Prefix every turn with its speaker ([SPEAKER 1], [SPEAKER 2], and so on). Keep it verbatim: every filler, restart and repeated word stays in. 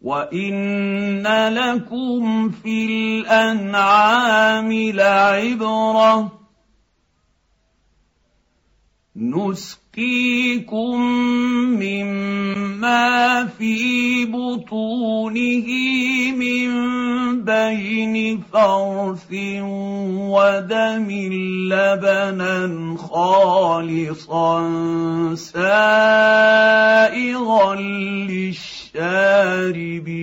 [SPEAKER 1] وان لكم في الانعام لعبره نسقيكم مما في بطونه من بين فرث ودم لبنا خالصا سائغا للشاربين